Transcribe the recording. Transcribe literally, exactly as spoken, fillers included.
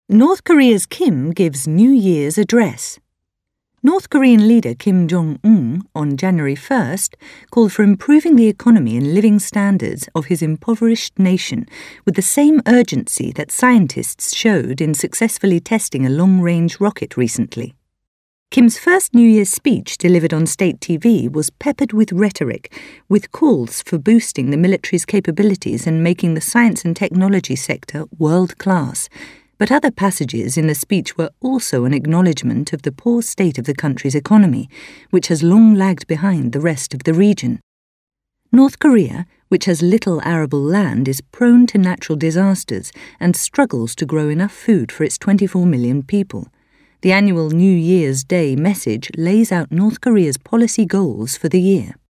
North Korea's Kim gives New Year's address. North Korean leader Kim Jong-un on January first called for improving the economy and living standards of his impoverished nation with the same urgency that scientists showed in successfully testing a long-range rocket recently. Kim's first New Year's speech delivered on state T V was peppered with rhetoric, with calls for boosting the military's capabilities and making the science and technology sector world-class. But other passages in the speech were also an acknowledgement of the poor state of the country's economy, which has long lagged behind the rest of the region. North Korea, which has little arable land, is prone to natural disasters and struggles to grow enough food for its twenty-four million people. The annual New Year's Day message lays out North Korea's policy goals for the year.